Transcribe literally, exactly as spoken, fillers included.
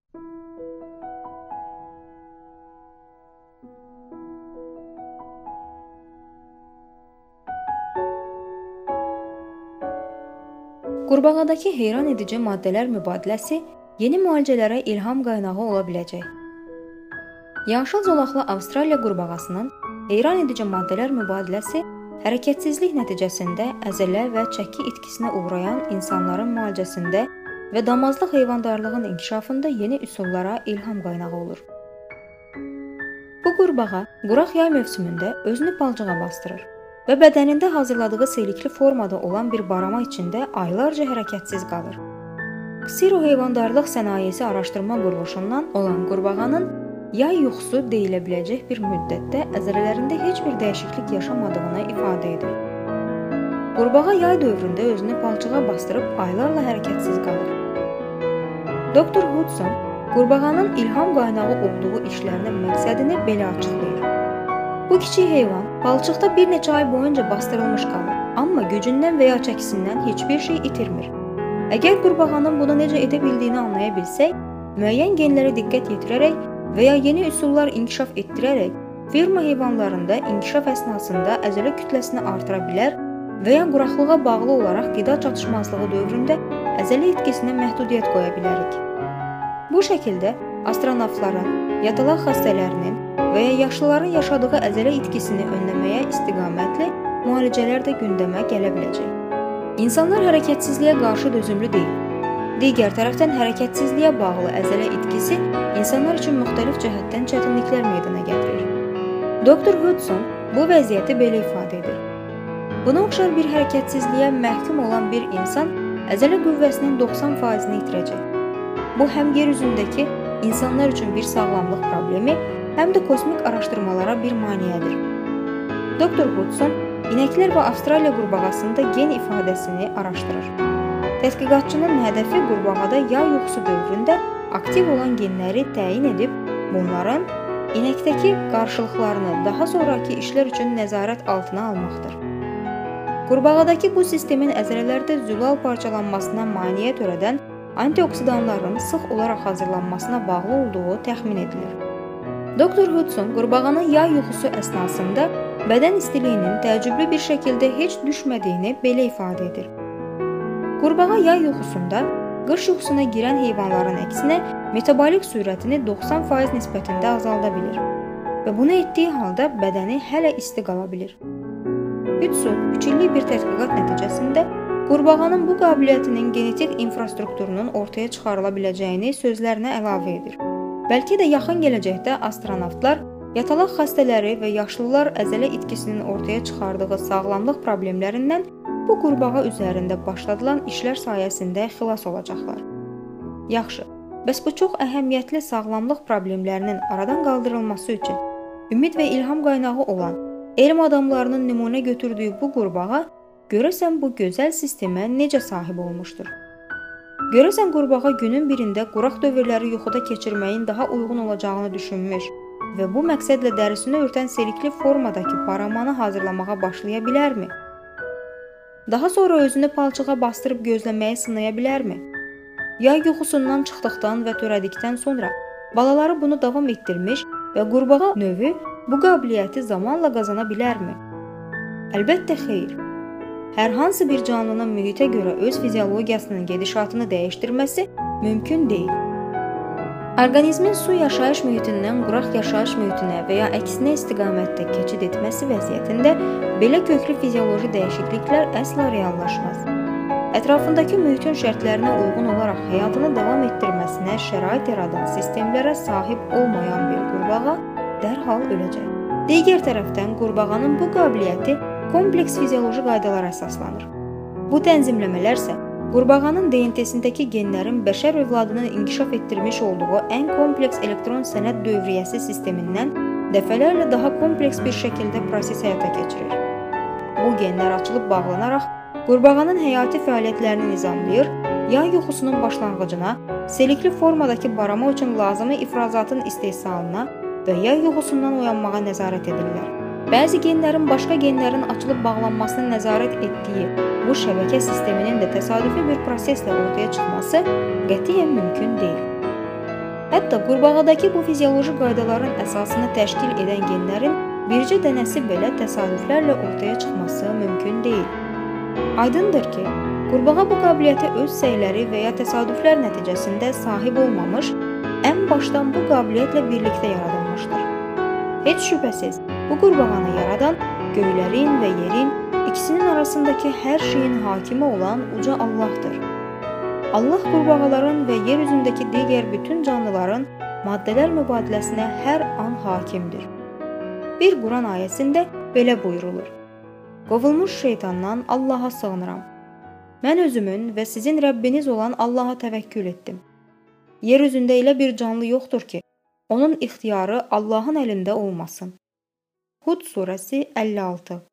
Qurbağadakı heyran edici maddələr mübadiləsi yeni müalicələrə ilham qaynağı ola biləcək. Yaşıl zolaqlı Avstraliya qurbağasının heyran edici maddələr mübadiləsi hərəkətsizlik nəticəsində əzələ və çəki itkisinə uğrayan insanların müalicəsində və damazlıq heyvandarlığın inkişafında yeni üsullara ilham qaynağı olur. Bu qurbağa quraq yay mövsümündə özünü palçığa bastırır və bədənində hazırladığı selikli formada olan bir barama içində aylarca hərəkətsiz qalır. Ksiro heyvandarlıq sənayesi araşdırma quruluşundan olan qurbağanın yay yuxusu deyilə biləcək bir müddətdə əzələlərində heç bir dəyişiklik yaşamadığını ifadə edir. Qurbağa yay dövründə özünü palçığa bastırıb aylarla hərəkətsiz qalır. doktor Hudson qurbağanın ilham qaynağı olduğu işlərinin məqsədini belə açıqlayır. Bu kiçik heyvan palçıqda bir neçə ay boyunca bastırılmış qalır, amma gücündən və ya çəkisindən heç bir şey itirmir. Əgər qurbağanın bunu necə edə bildiyini anlaya bilsək, müəyyən genlərə diqqət yetirərək və ya yeni üsullar inkişaf etdirərək ferma heyvanlarında inkişaf əsnasında əzələ kütləsini artıra bilər və ya quraqlığa bağlı olaraq qida çatışmazlığı dövründə əzələ itkisinə məhdudiyyət qoya bilərik. Bu şəkildə astronavtların, yatalaq xəstələrinin və ya yaşlıların yaşadığı əzələ itkisini önləməyə istiqamətli müalicələr də gündəmə gələ biləcək. İnsanlar hərəkətsizliyə qarşı dözümlü deyil. Digər tərəfdən hərəkətsizliyə bağlı əzələ itkisi insanlar üçün müxtəlif cəhətdən çətinliklər meydana gətirir. doktor Hudson bu vəziyyəti belə ifadə edir. Buna oxşar bir hərəkətsizliyə məhkum olan bir insan əzələ qüvvəsinin doxsan faizini itirəcək. Bu həm yer üzündəki insanlar üçün bir sağlamlıq problemi, həm də kosmik araşdırmalara bir maneədir. doktor Hudson inəklər və Avstraliya qurbağasında gen ifadəsini araşdırır. Tədqiqatçının hədəfi qurbağada yay yuxusu dövründə aktiv olan genləri təyin edib, bunların inəkdəki qarşılıqlarını daha sonraki işlər üçün nəzarət altına almaqdır. Qurbağadakı bu sistemin əzələlərdə zülal parçalanmasına maneə törədən antioksidanların sıx olaraq hazırlanmasına bağlı olduğu təxmin edilir. doktor Hudson qurbağanın yay yuxusu əsnasında bədən istiliyinin təəccüblü bir şəkildə heç düşmədiyini belə ifadə edir. Qurbağa yay yuxusunda qış yuxusuna girən heyvanların əksinə metabolik sürətini doxsan faiz nisbətində azalda bilir və bunu etdiyi halda bədəni hələ isti qala bilir. üç üç illik bir tədqiqat nəticəsində qurbağanın bu qabiliyyətinin genetik infrastrukturunun ortaya çıxarıla biləcəyini sözlərinə əlavə edir. Bəlkə də yaxın gələcəkdə astronavtlar yatalaq xəstələri və yaşlılar əzələ itkisinin ortaya çıxardığı sağlamlıq problemlərindən bu qurbağa üzərində başladılan işlər sayəsində xilas olacaqlar. Yaxşı, bəs bu çox əhəmiyyətli sağlamlıq problemlərinin aradan qaldırılması üçün ümid və ilham qaynağı olan elm adamlarının nümunə götürdüyü bu qurbağa görəsən bu gözəl sistemə necə sahib olmuşdur? Görəsən qurbağa günün birində quraq dövrləri yuxuda keçirməyin daha uyğun olacağını düşünmüş və bu məqsədlə dərisini örtən selikli formadakı baramanı hazırlamağa başlaya bilərmi? Daha sonra özünü palçığa bastırıb gözləməyi sınaya bilərmi? Yay yuxusundan çıxdıqdan və törədikdən sonra balaları bunu davam etdirmiş və qurbağa növü bu qabiliyyəti zamanla qazana bilərmi? Əlbəttə xeyr. Hər hansı bir canlının mühitə görə öz fiziologiyasının gedişatını dəyişdirməsi mümkün deyil. Orqanizmin su yaşayış mühitindən quraq yaşayış mühitinə və ya əksinə istiqamətdə keçid etməsi vəziyyətində belə köklü fizioloji dəyişikliklər əsla reallaşmaz. Ətrafındakı mühitin şərtlərinə uyğun olaraq həyatını davam etdirməsinə şərait yaradan sistemlərə sahib olmayan bir qurbağa dərhal öləcək. Digər tərəfdən qurbağanın bu qabiliyyəti kompleks fizioloji qaydalara əsaslanır. Bu tənzimləmələr isə qurbağanın D N T-sindəki genlərin bəşər övladının inkişaf etdirmiş olduğu ən kompleks elektron sənəd dövriyyəsi sistemindən dəfələrlə daha kompleks bir şəkildə proses həyata keçirir. Bu genlər açılıb bağlanaraq qurbağanın həyati fəaliyyətlərini nizamlayır, yay yuxusunun başlanğıcına, selikli formadakı barama üçün lazımi ifrazatın istehsalına və yay yuxusundan oyanmağa nəzarət edirlər. Bəzi genlərin başqa genlərin açılıb bağlanmasına nəzarət etdiyi bu şəbəkə sisteminin də təsadüfi bir proseslə ortaya çıxması qətiyyən mümkün deyil. Hətta qurbağadakı bu fizioloji qaydaların əsasını təşkil edən genlərin bircə dənəsi belə təsadüflərlə ortaya çıxması mümkün deyil. Aydındır ki, qurbağa bu qabiliyyətə öz səyləri və ya təsadüflər nəticəsində sahib olmamış, ən başdan bu qabiliyyətlə birlikdə yaradılmışdır. Heç şübhəsiz, bu qurbağanı yaradan göylərin və yerin, ikisinin arasındakı hər şeyin hakimi olan uca Allahdır. Allah qurbağaların və yer üzündəki digər bütün canlıların maddələr mübadiləsinə hər an hakimdir. Bir Quran ayəsində belə buyurulur: Qovulmuş şeytandan Allaha sığınıram. Mən özümün və sizin Rəbbiniz olan Allaha təvəkkül etdim. Yer üzündə elə bir canlı yoxdur ki, onun ixtiyarı Allahın əlində olmasın. Hud surəsi əlli altı.